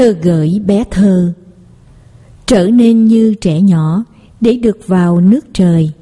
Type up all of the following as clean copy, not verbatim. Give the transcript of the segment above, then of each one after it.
Thơ gửi bé thơ. Trở nên như trẻ nhỏ để được vào nước trời.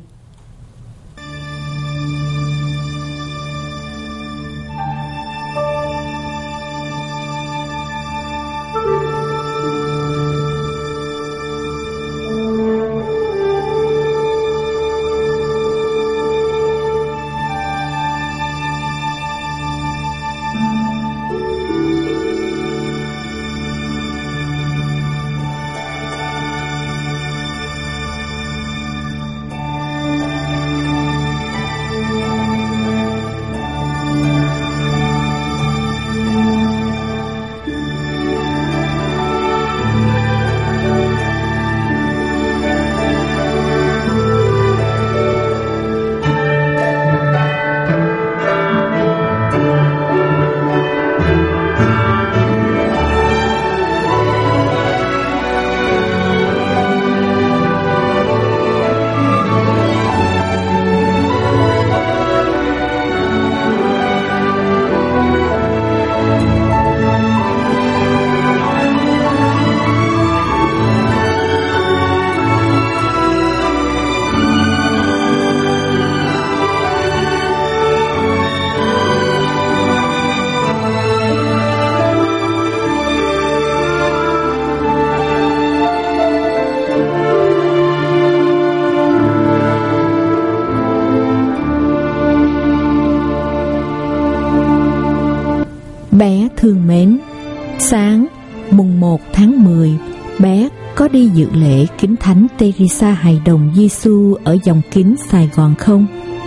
Bé thương mến, sáng mùng 1 tháng 10, bé có đi dự lễ kính thánh Teresa Hài Đồng Giêsu ở dòng kính Sài Gòn không?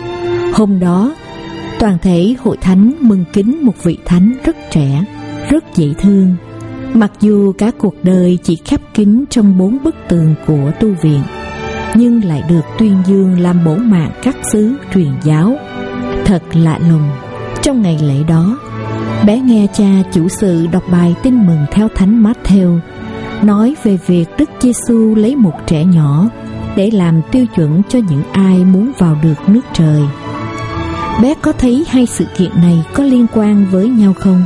Hôm đó, toàn thể hội thánh mừng kính một vị thánh rất trẻ, rất dễ thương. Mặc dù cả cuộc đời chỉ khép kín trong 4 bức tường của tu viện, nhưng lại được tuyên dương làm bổn mạng các xứ truyền giáo. Thật lạ lùng, trong ngày lễ đó, bé nghe cha chủ sự đọc bài tin mừng theo Thánh Matthew, nói về việc Đức Giêsu lấy một trẻ nhỏ để làm tiêu chuẩn cho những ai muốn vào được nước trời. Bé có thấy hai sự kiện này có liên quan với nhau không?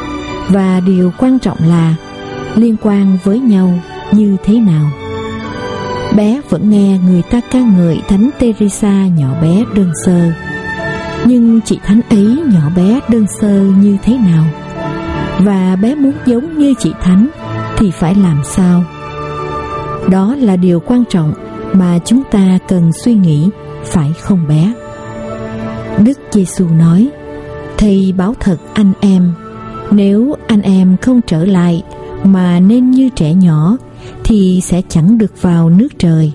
Và điều quan trọng là liên quan với nhau như thế nào? Bé vẫn nghe người ta ca ngợi Thánh Teresa nhỏ bé đơn sơ. Nhưng chị thánh ấy nhỏ bé đơn sơ như thế nào? Và bé muốn giống như chị thánh thì phải làm sao? Đó là điều quan trọng mà chúng ta cần suy nghĩ, phải không bé? Đức Giêsu nói: Thầy bảo thật anh em, nếu anh em không trở lại mà nên như trẻ nhỏ thì sẽ chẳng được vào nước trời.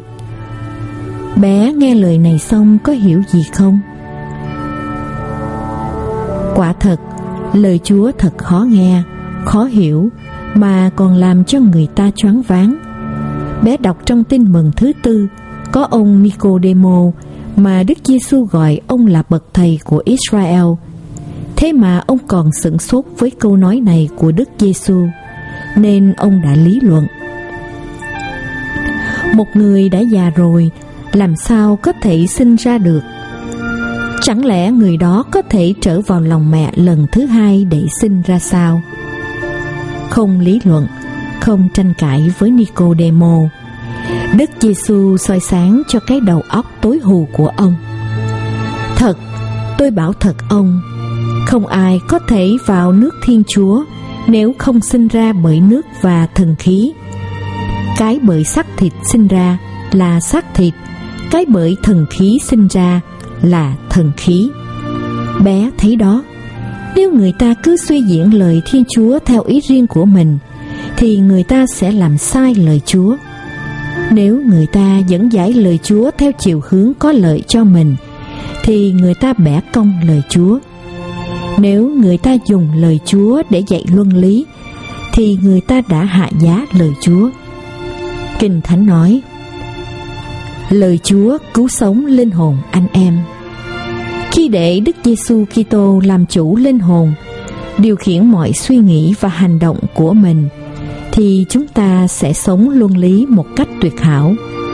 Bé nghe lời này xong có hiểu gì không? Quả thật, lời Chúa thật khó nghe, khó hiểu, mà còn làm cho người ta choáng váng. Bé đọc trong tin mừng thứ 4, có ông Nicodemo mà Đức Giêsu gọi ông là bậc thầy của Israel. Thế mà ông còn sửng sốt với câu nói này của Đức Giêsu, nên ông đã lý luận. Một người đã già rồi, làm sao có thể sinh ra được? Chẳng lẽ người đó có thể trở vào lòng mẹ lần thứ hai để sinh ra sao? Không lý luận, không tranh cãi với Nicodemo. Đức Giêsu soi sáng cho cái đầu óc tối hù của ông. Thật, tôi bảo thật ông, không ai có thể vào nước Thiên Chúa nếu không sinh ra bởi nước và thần khí. Cái bởi xác thịt sinh ra là xác thịt, cái bởi thần khí sinh ra là thần khí. Bé thấy đó, nếu người ta cứ suy diễn lời Thiên Chúa theo ý riêng của mình thì người ta sẽ làm sai lời Chúa. Nếu người ta dẫn giải lời Chúa theo chiều hướng có lợi cho mình thì người ta bẻ cong lời Chúa. Nếu người ta dùng lời Chúa để dạy luân lý thì người ta đã hạ giá lời Chúa. Kinh Thánh nói: lời Chúa cứu sống linh hồn anh em. Khi để Đức Giêsu Kitô làm chủ linh hồn, điều khiển mọi suy nghĩ và hành động của mình, thì chúng ta sẽ sống luân lý một cách tuyệt hảo.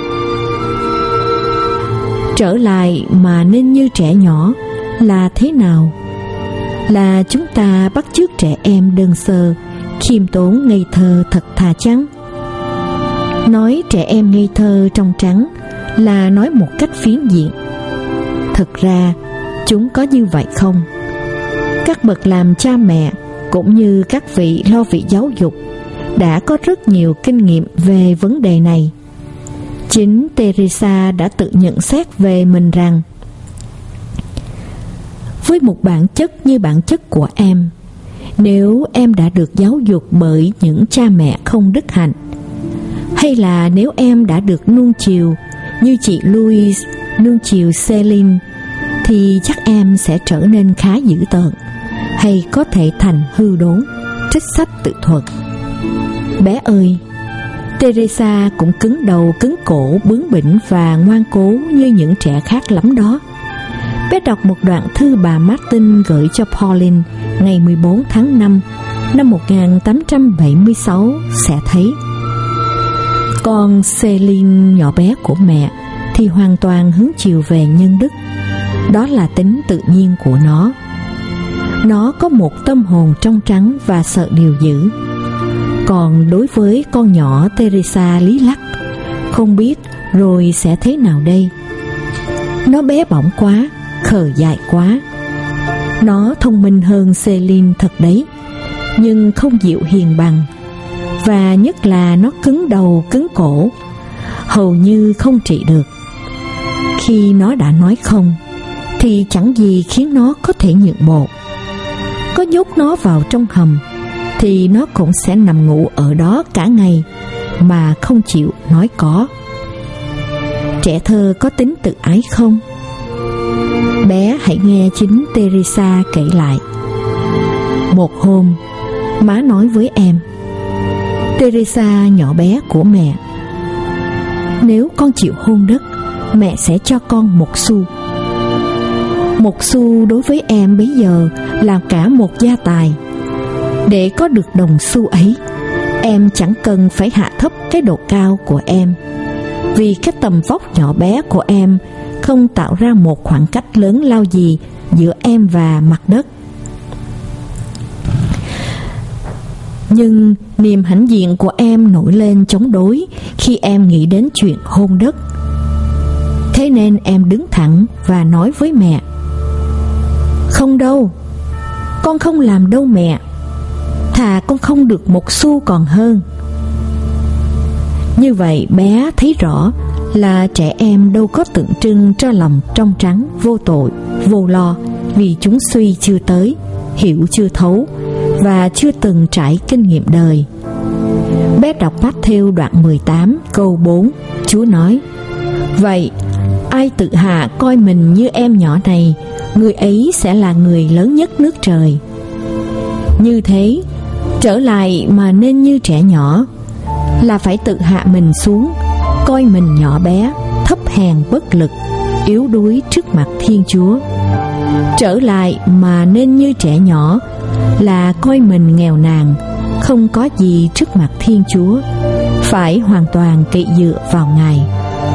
Trở lại mà nên như trẻ nhỏ là thế nào? Là chúng ta bắt chước trẻ em đơn sơ khiêm tốn ngây thơ thật thà chăng? Nói trẻ em ngây thơ trong trắng là nói một cách phiến diện. Thực ra chúng có như vậy không? Các bậc làm cha mẹ cũng như các vị lo việc giáo dục đã có rất nhiều kinh nghiệm về vấn đề này. Chính Teresa đã tự nhận xét về mình rằng: với một bản chất như bản chất của em, nếu em đã được giáo dục bởi những cha mẹ không đức hạnh, hay là nếu em đã được nuông chiều như chị Louise nuông chiều Céline, thì chắc em sẽ trở nên khá dữ tợn, hay có thể thành hư đốn, trích sách tự thuật. Bé ơi, Teresa cũng cứng đầu cứng cổ, bướng bỉnh và ngoan cố như những trẻ khác lắm đó. Bé đọc một đoạn thư bà Martin gửi cho Pauline ngày 14 tháng 5 năm 1876 sẽ thấy. Còn Céline nhỏ bé của mẹ thì hoàn toàn hứng chiều về nhân đức. Đó là tính tự nhiên của nó. Nó có một tâm hồn trong trắng và sợ điều dữ. Còn đối với con nhỏ Teresa lý lắc, không biết rồi sẽ thế nào đây. Nó bé bỏng quá, khờ dại quá. Nó thông minh hơn Céline thật đấy, nhưng không dịu hiền bằng. Và nhất là nó cứng đầu cứng cổ, hầu như không trị được. Khi nó đã nói không thì chẳng gì khiến nó có thể nhượng bộ. Có nhốt nó vào trong hầm thì nó cũng sẽ nằm ngủ ở đó cả ngày mà không chịu nói có. Trẻ thơ có tính tự ái không? Bé hãy nghe chính Teresa kể lại. Một hôm, má nói với em: Teresa nhỏ bé của mẹ, nếu con chịu hôn đất, mẹ sẽ cho con 1 xu. 1 xu đối với em bây giờ là cả một gia tài. Để có được đồng xu ấy, em chẳng cần phải hạ thấp cái độ cao của em, vì cái tầm vóc nhỏ bé của em không tạo ra một khoảng cách lớn lao gì giữa em và mặt đất. Nhưng niềm hãnh diện của em nổi lên chống đối khi em nghĩ đến chuyện hôn đất. Thế nên em đứng thẳng và nói với mẹ: Không đâu, con không làm đâu mẹ. Thà con không được 1 xu còn hơn. Như vậy bé thấy rõ là trẻ em đâu có tượng trưng cho lòng trong trắng, vô tội, vô lo, vì chúng suy chưa tới, hiểu chưa thấu và chưa từng trải kinh nghiệm đời. Bé đọc Matthew đoạn 18 câu 4, Chúa nói: Vậy ai tự hạ coi mình như em nhỏ này, người ấy sẽ là người lớn nhất nước trời. Như thế, trở lại mà nên như trẻ nhỏ, là phải tự hạ mình xuống, coi mình nhỏ bé, thấp hèn bất lực, yếu đuối trước mặt Thiên Chúa. Trở lại mà nên như trẻ nhỏ là coi mình nghèo nàn, không có gì trước mặt Thiên Chúa, phải hoàn toàn cậy dựa vào Ngài.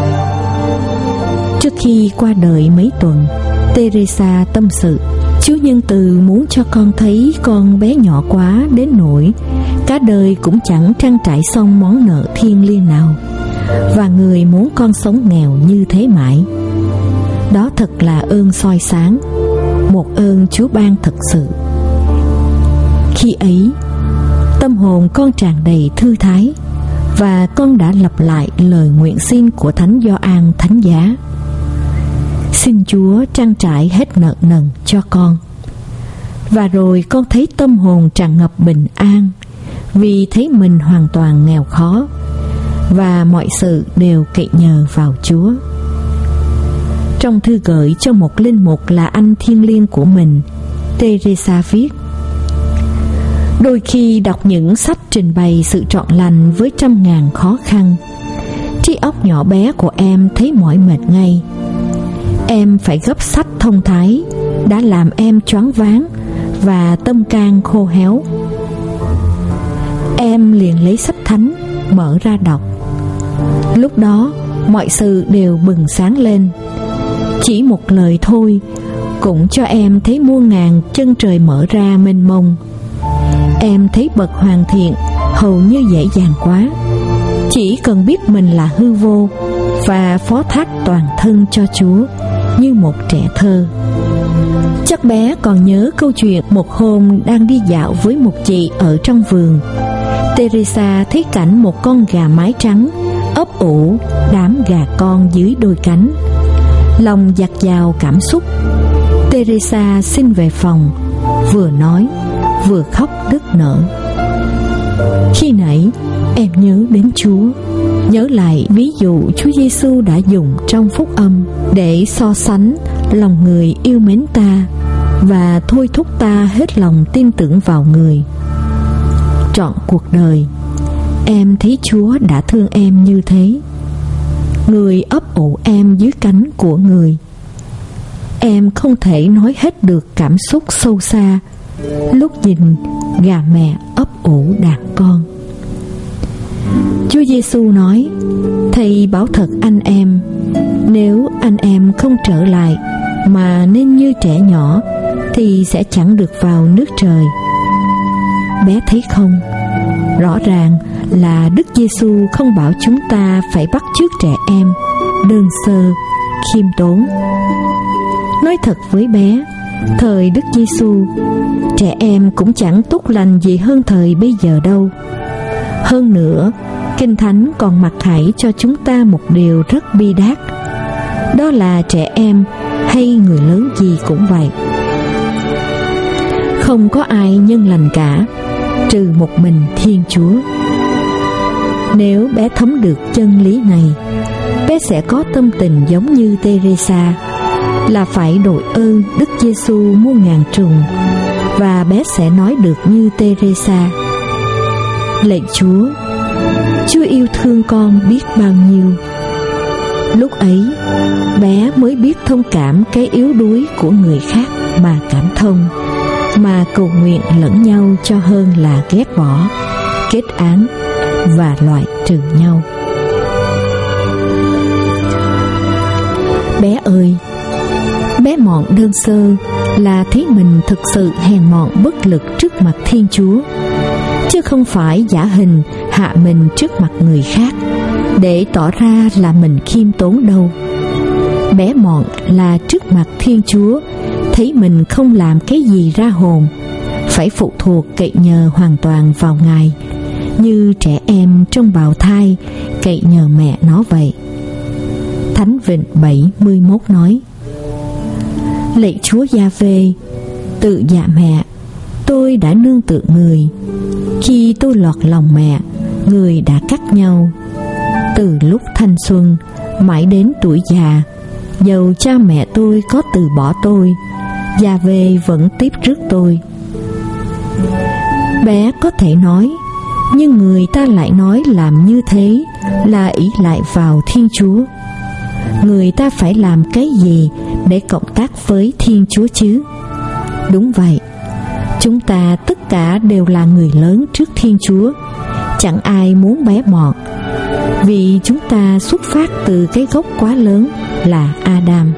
Trước khi qua đời mấy tuần, Teresa tâm sự: Chúa nhân từ muốn cho con thấy con bé nhỏ quá đến nỗi cả đời cũng chẳng trang trải xong món nợ thiêng liêng nào, và người muốn con sống nghèo như thế mãi. Đó thật là ơn soi sáng, một ơn Chúa ban thật sự. Khi ấy, tâm hồn con tràn đầy thư thái, và con đã lặp lại lời nguyện xin của Thánh Gioan Thánh Giá: Xin Chúa trang trải hết nợ nần cho con. Và rồi con thấy tâm hồn tràn ngập bình an, vì thấy mình hoàn toàn nghèo khó, và mọi sự đều cậy nhờ vào Chúa. Trong thư gửi cho một linh mục là anh thiêng liêng của mình, Teresa viết: Đôi khi đọc những sách trình bày sự trọn lành với trăm ngàn khó khăn, trí óc nhỏ bé của em thấy mỏi mệt ngay. Em phải gấp sách thông thái đã làm em choáng váng và tâm can khô héo. Em liền lấy sách thánh mở ra đọc. Lúc đó mọi sự đều bừng sáng lên. Chỉ một lời thôi cũng cho em thấy muôn ngàn chân trời mở ra mênh mông. em thấy bậc hoàn thiện hầu như dễ dàng quá. Chỉ cần biết mình là hư vô và phó thác toàn thân cho Chúa như một trẻ thơ. Chắc bé còn nhớ câu chuyện một hôm đang đi dạo với một chị ở trong vườn. Teresa thấy cảnh một con gà mái trắng ấp ủ đám gà con dưới đôi cánh. Lòng dạt dào cảm xúc, Teresa xin về phòng, vừa nói vừa khóc nức nở. Khi nãy em nhớ đến Chúa, nhớ lại ví dụ Chúa Giêsu đã dùng trong phúc âm để so sánh lòng người yêu mến ta và thôi thúc ta hết lòng tin tưởng vào người. Trọn cuộc đời em thấy Chúa đã thương em như thế. Người ấp ủ em dưới cánh của người. Em không thể nói hết được cảm xúc sâu xa lúc nhìn gà mẹ ấp ủ đàn con. Chúa Giêsu nói: Thầy bảo thật anh em, nếu anh em không trở lại mà nên như trẻ nhỏ thì sẽ chẳng được vào nước trời. Bé thấy không? Rõ ràng là Đức Giêsu không bảo chúng ta phải bắt chước trẻ em, đơn sơ, khiêm tốn. Nói thật với bé, thời Đức Giêsu, trẻ em cũng chẳng tốt lành gì hơn thời bây giờ đâu. Hơn nữa, Kinh Thánh còn mặc khải cho chúng ta một điều rất bi đát, đó là trẻ em hay người lớn gì cũng vậy. Không có ai nhân lành cả, trừ một mình Thiên Chúa. Nếu bé thấm được chân lý này, bé sẽ có tâm tình giống như Teresa, là phải đội ơn Đức Giêsu muôn ngàn trùng, và bé sẽ nói được như Teresa: Lạy Chúa, Chúa yêu thương con biết bao nhiêu. Lúc ấy, bé mới biết thông cảm cái yếu đuối của người khác mà cảm thông, mà cầu nguyện lẫn nhau cho hơn là ghét bỏ, kết án và loại trừ nhau. Bé ơi, bé mọn đơn sơ là thấy mình thực sự hèn mọn bất lực trước mặt Thiên Chúa, chứ không phải giả hình hạ mình trước mặt người khác để tỏ ra là mình khiêm tốn đâu. Bé mọn là trước mặt Thiên Chúa thấy mình không làm cái gì ra hồn, phải phụ thuộc cậy nhờ hoàn toàn vào Ngài, như trẻ em trong bào thai cậy nhờ mẹ nó vậy. Thánh Vịnh 71 nói: Lạy Chúa Gia-vê, tự dạ mẹ, tôi đã nương tựa người. Khi tôi lọt lòng mẹ, người đã cắt nhau. Từ lúc thanh xuân mãi đến tuổi già, dầu cha mẹ tôi có từ bỏ tôi, Gia-vê vẫn tiếp rước tôi. Bé có thể nói, nhưng người ta lại nói làm như thế là ỷ lại vào Thiên Chúa. Người ta phải làm cái gì để cộng tác với Thiên Chúa chứ? Đúng vậy, chúng ta tất cả đều là người lớn trước Thiên Chúa, chẳng ai muốn bé mọn, vì chúng ta xuất phát từ cái gốc quá lớn là Adam.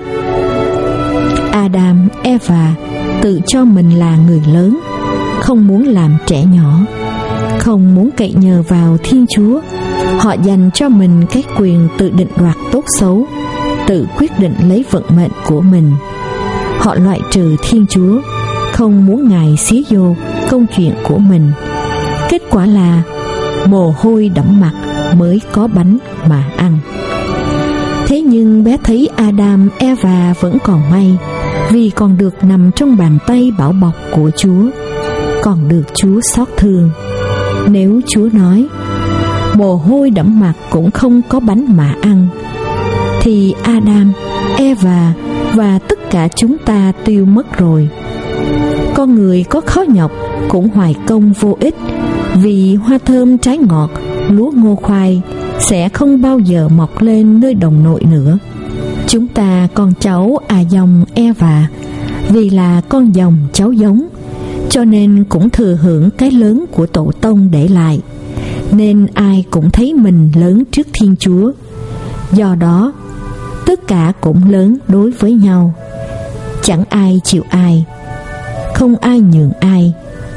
Adam, Eva tự cho mình là người lớn, không muốn làm trẻ nhỏ, không muốn cậy nhờ vào Thiên Chúa. Họ dành cho mình cái quyền tự định đoạt tốt xấu, tự quyết định lấy vận mệnh của mình. Họ loại trừ Thiên Chúa, không muốn Ngài xía vô công chuyện của mình. Kết quả là mồ hôi đẫm mặt mới có bánh mà ăn. Thế nhưng bé thấy Adam, Eva vẫn còn may, vì còn được nằm trong bàn tay bảo bọc của Chúa, còn được Chúa xót thương. Nếu Chúa nói mồ hôi đẫm mặt cũng không có bánh mà ăn, thì Adam, Eva và tất cả chúng ta tiêu mất rồi. Con người có khó nhọc cũng hoài công vô ích, vì hoa thơm trái ngọt, lúa ngô khoai sẽ không bao giờ mọc lên nơi đồng nội nữa. Chúng ta con cháu dòng Eva, vì là con dòng cháu giống, cho nên cũng thừa hưởng cái lớn của tổ tông để lại, nên ai cũng thấy mình lớn trước Thiên Chúa. Do đó tất cả cũng lớn đối với nhau, chẳng ai chịu ai, không ai nhường ai,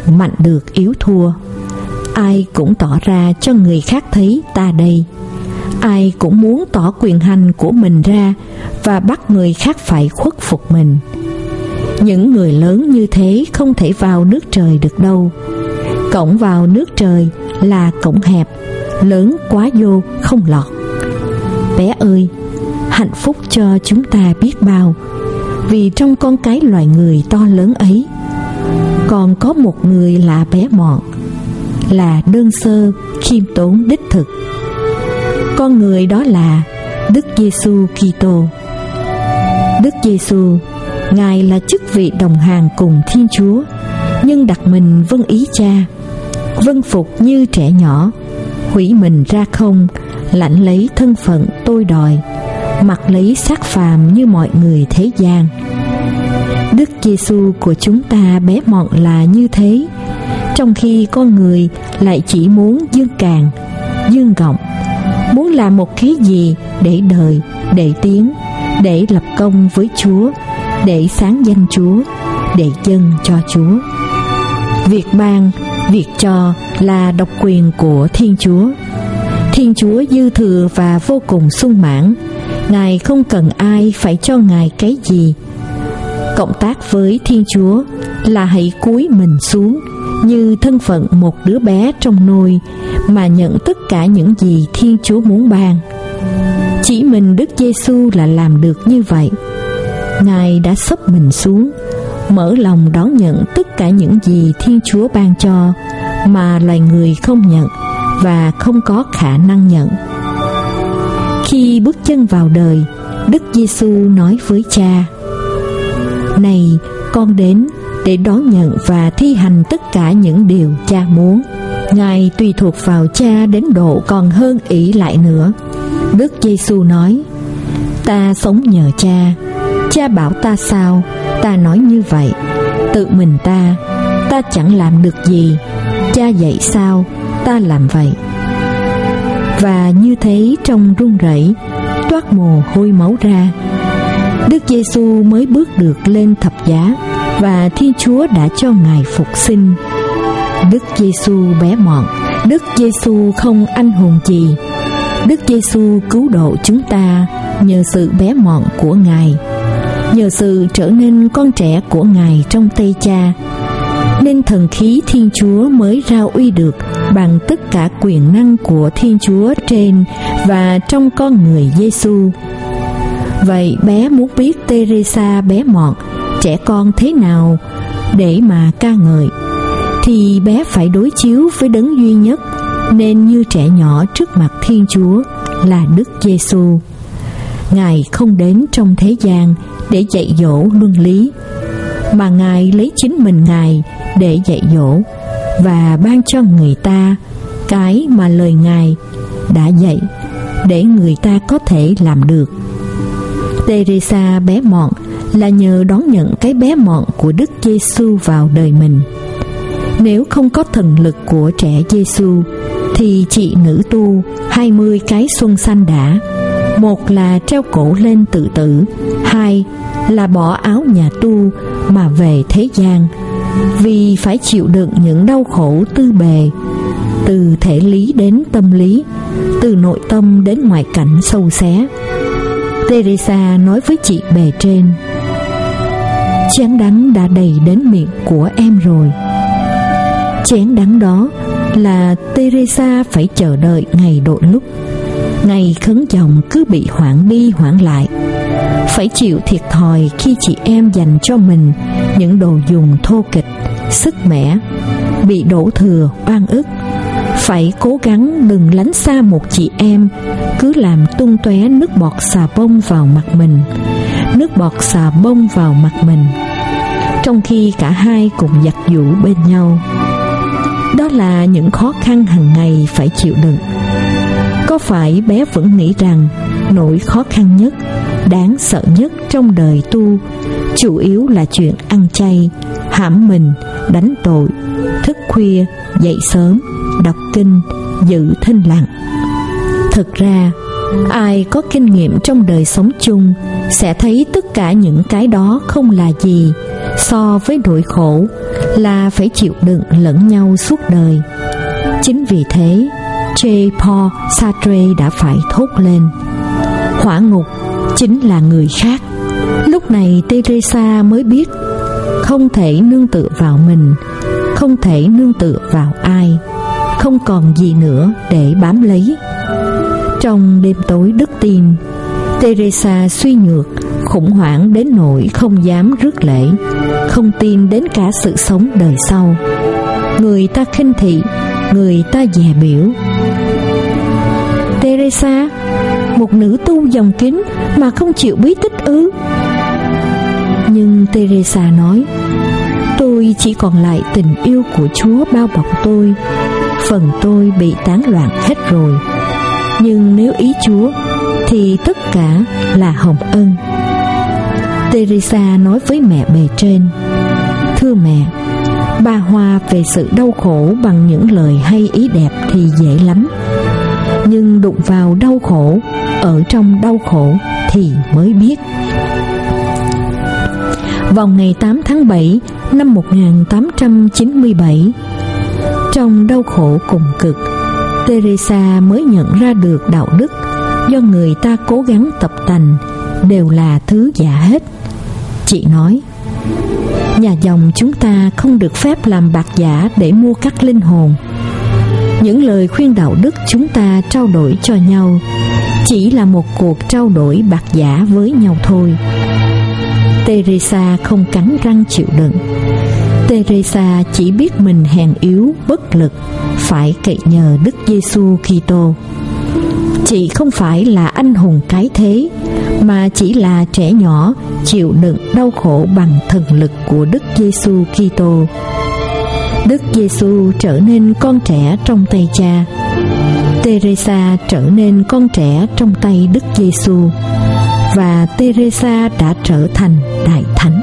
mạnh được yếu thua. Ai cũng tỏ ra cho người khác thấy ta đây. Ai cũng muốn tỏ quyền hành của mình ra và bắt người khác phải khuất phục mình. Những người lớn như thế không thể vào nước trời được đâu. Cổng vào nước trời là cổng hẹp, lớn quá vô không lọt. Bé ơi, hạnh phúc cho chúng ta biết bao, vì trong con cái loài người to lớn ấy còn có một người là bé mọn, là đơn sơ, khiêm tốn đích thực. Con người đó là Đức Giêsu Kitô. Đức Giêsu, Ngài là chức vị đồng hàng cùng Thiên Chúa, nhưng đặt mình vâng ý Cha, vâng phục như trẻ nhỏ, hủy mình ra không, lãnh lấy thân phận tôi đòi, mặc lấy xác phàm như mọi người thế gian. Đức Giêsu của chúng ta bé mọn là như thế, trong khi con người lại chỉ muốn dương càng, dương gọng, muốn làm một cái gì để đời, để tiếng, để lập công với Chúa, để sáng danh Chúa, để dâng cho Chúa. Việc ban, việc cho là độc quyền của Thiên Chúa. Thiên Chúa dư thừa và vô cùng sung mãn. Ngài không cần ai phải cho Ngài cái gì. Cộng tác với Thiên Chúa là hãy cúi mình xuống như thân phận một đứa bé trong nôi, mà nhận tất cả những gì Thiên Chúa muốn ban. Chỉ mình Đức Giêsu là làm được như vậy. Ngài đã xấp mình xuống, mở lòng đón nhận tất cả những gì Thiên Chúa ban cho, mà loài người không nhận và không có khả năng nhận. Khi bước chân vào đời, Đức Giêsu nói với Cha: Này, con đến để đón nhận và thi hành tất cả những điều Cha muốn. Ngài tùy thuộc vào Cha đến độ còn hơn ỷ lại nữa. Đức Giêsu nói: Ta sống nhờ Cha. Cha bảo ta sao, ta nói như vậy. Tự mình ta chẳng làm được gì. Cha dạy sao, ta làm vậy. Và như thế trong run rẩy, toát mồ hôi máu ra, Đức Giêsu mới bước được lên thập giá, và Thiên Chúa đã cho Ngài phục sinh. Đức Giêsu bé mọn, Đức Giêsu không anh hùng gì. Đức Giêsu cứu độ chúng ta nhờ sự bé mọn của Ngài, nhờ sự trở nên con trẻ của Ngài trong tay Cha, nên thần khí Thiên Chúa mới rao uy được bằng tất cả quyền năng của Thiên Chúa trên và trong con người Giêsu. Vậy bé muốn biết Teresa bé mọn, trẻ con thế nào để mà ca ngợi, thì bé phải đối chiếu với đấng duy nhất nên như trẻ nhỏ trước mặt Thiên Chúa là Đức Giêsu. Ngài không đến trong thế gian để dạy dỗ luân lý, mà Ngài lấy chính mình Ngài để dạy dỗ và ban cho người ta cái mà lời Ngài đã dạy, để người ta có thể làm được. Teresa bé mọn là nhờ đón nhận cái bé mọn của Đức Giêsu vào đời mình. Nếu không có thần lực của trẻ Giêsu thì chị nữ tu 20 cái xuân xanh đã. Một là treo cổ lên tự tử, hai là bỏ áo nhà tu mà về thế gian, vì phải chịu đựng những đau khổ tư bề, từ thể lý đến tâm lý, từ nội tâm đến ngoại cảnh sâu xé. Teresa nói với chị bề trên: Chén đắng đã đầy đến miệng của em rồi. Chén đắng đó là Teresa phải chờ đợi ngày độ lúc. Ngày khấn dòng cứ bị hoãn đi hoãn lại, phải chịu thiệt thòi khi chị em dành cho mình những đồ dùng thô kịch, sức mẻ, bị đổ thừa oan ức. Phải cố gắng đừng lánh xa một chị em cứ làm tung tóe nước bọt xà bông vào mặt mình, nước bọt xà bông vào mặt mình, trong khi cả hai cùng giặt giũ bên nhau. Đó là những khó khăn hàng ngày phải chịu đựng. Có phải bé vẫn nghĩ rằng nỗi khó khăn nhất, đáng sợ nhất trong đời tu chủ yếu là chuyện ăn chay, hãm mình, đánh tội, thức khuya, dậy sớm, đọc kinh, giữ thinh lặng? Thực ra, ai có kinh nghiệm trong đời sống chung sẽ thấy tất cả những cái đó không là gì so với nỗi khổ, là phải chịu đựng lẫn nhau suốt đời. Chính vì thế, Jean-Paul Sartre đã phải thốt lên: hỏa ngục chính là người khác. Lúc này Teresa mới biết không thể nương tựa vào mình, không thể nương tựa vào ai, không còn gì nữa để bám lấy. Trong đêm tối đức tin, Teresa suy nhược, khủng hoảng đến nỗi không dám rước lễ, không tin đến cả sự sống đời sau. Người ta khinh thị, người ta dè biểu. Teresa, một nữ tu dòng kính mà không chịu bí tích ư? Nhưng Teresa nói: tôi chỉ còn lại tình yêu của Chúa bao bọc tôi. Phần tôi bị tán loạn hết rồi, nhưng nếu ý Chúa thì tất cả là hồng ân. Teresa nói với mẹ bề trên: thưa mẹ, ba hoa về sự đau khổ bằng những lời hay ý đẹp thì dễ lắm, nhưng đụng vào đau khổ, ở trong đau khổ thì mới biết. Vào ngày 8 tháng 7 năm 1897, trong đau khổ cùng cực, Teresa mới nhận ra được đạo đức do người ta cố gắng tập tành đều là thứ giả hết. Chị nói: nhà dòng chúng ta không được phép làm bạc giả để mua các linh hồn. Những lời khuyên đạo đức chúng ta trao đổi cho nhau chỉ là một cuộc trao đổi bạc giả với nhau thôi. Teresa không cắn răng chịu đựng. Teresa chỉ biết mình hèn yếu, bất lực, phải cậy nhờ Đức Giêsu Kitô. Chị không phải là anh hùng cái thế, mà chỉ là trẻ nhỏ chịu đựng đau khổ bằng thần lực của Đức Giêsu Kitô. Đức Giêsu trở nên con trẻ trong tay Cha. Teresa trở nên con trẻ trong tay Đức Giêsu, và Teresa đã trở thành đại thánh.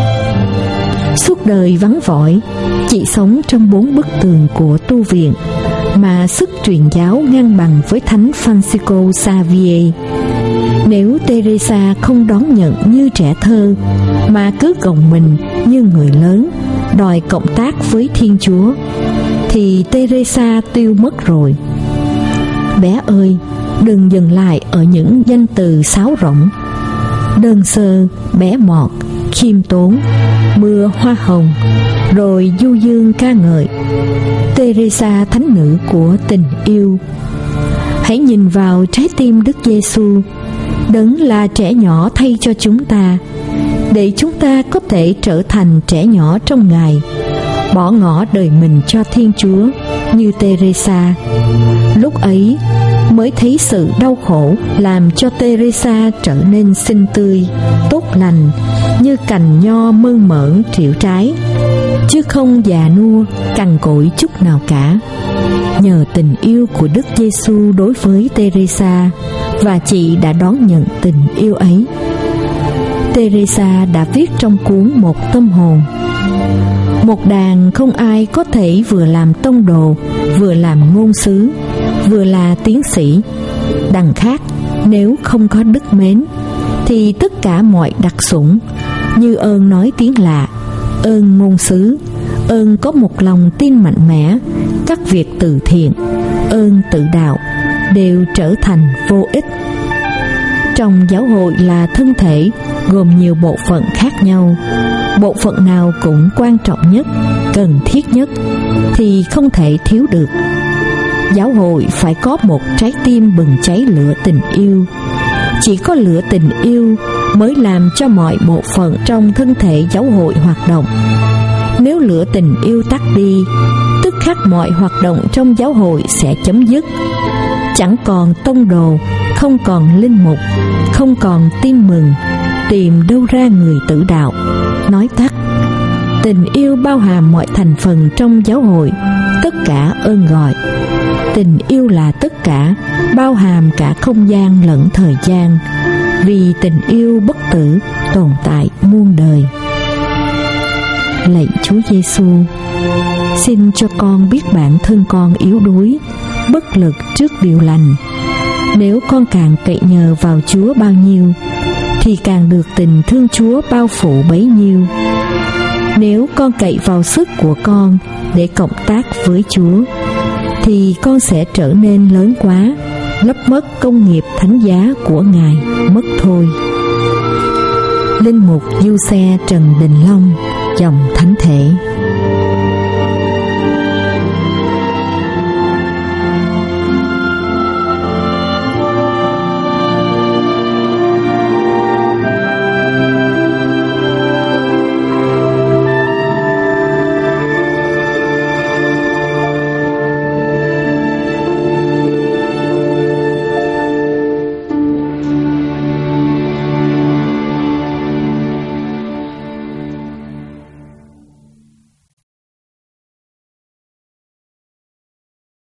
Suốt đời vắng vỏi, chị sống trong 4 bức tường của tu viện, mà sức truyền giáo ngang bằng với Thánh Francisco Xavier. Nếu Teresa không đón nhận như trẻ thơ, mà cứ gồng mình như người lớn, đòi cộng tác với Thiên Chúa, thì Teresa tiêu mất rồi. Bé ơi, đừng dừng lại ở những danh từ sáo rỗng: đơn sơ, bé mọt, khiêm tốn, mưa hoa hồng, rồi du dương ca ngợi. Teresa thánh nữ của tình yêu. Hãy nhìn vào trái tim Đức Giêsu, đấng là trẻ nhỏ thay cho chúng ta, để chúng ta có thể trở thành trẻ nhỏ trong Ngài, bỏ ngỏ đời mình cho Thiên Chúa như Teresa. Lúc ấy mới thấy sự đau khổ làm cho Teresa trở nên xinh tươi, tốt lành, như cành nho mơn mởn triệu trái, chứ không già nua cằn cỗi chút nào cả. Nhờ tình yêu của Đức Giêsu đối với Teresa, và chị đã đón nhận tình yêu ấy. Teresa đã viết trong cuốn Một Tâm Hồn: một đàn không ai có thể vừa làm tông đồ, vừa làm ngôn sứ, vừa là tiến sĩ. Đằng khác, nếu không có đức mến, thì tất cả mọi đặc sủng như ơn nói tiếng lạ, ơn ngôn sứ, ơn có một lòng tin mạnh mẽ, các việc từ thiện, ơn tự đạo đều trở thành vô ích. Trong giáo hội là thân thể gồm nhiều bộ phận khác nhau, bộ phận nào cũng quan trọng nhất, cần thiết nhất thì không thể thiếu được. Giáo hội phải có một trái tim bừng cháy lửa tình yêu. Chỉ có lửa tình yêu mới làm cho mọi bộ phận trong thân thể giáo hội hoạt động. Nếu lửa tình yêu tắt đi, tức khắc mọi hoạt động trong giáo hội sẽ chấm dứt. Chẳng còn tông đồ, không còn linh mục, không còn tin mừng, tìm đâu ra người tử đạo. Nói tắt, tình yêu bao hàm mọi thành phần trong giáo hội, tất cả ơn gọi. Tình yêu là tất cả, bao hàm cả không gian lẫn thời gian, vì tình yêu bất tử tồn tại muôn đời. Lạy Chúa Giêsu, xin cho con biết bản thân con yếu đuối, bất lực trước điều lành. Nếu con càng cậy nhờ vào Chúa bao nhiêu, thì càng được tình thương Chúa bao phủ bấy nhiêu. Nếu con cậy vào sức của con để cộng tác với Chúa, thì con sẽ trở nên lớn quá, lấp mất công nghiệp thánh giá của Ngài mất thôi. Linh mục Du Xe Trần Đình Long, dòng Thánh Thể.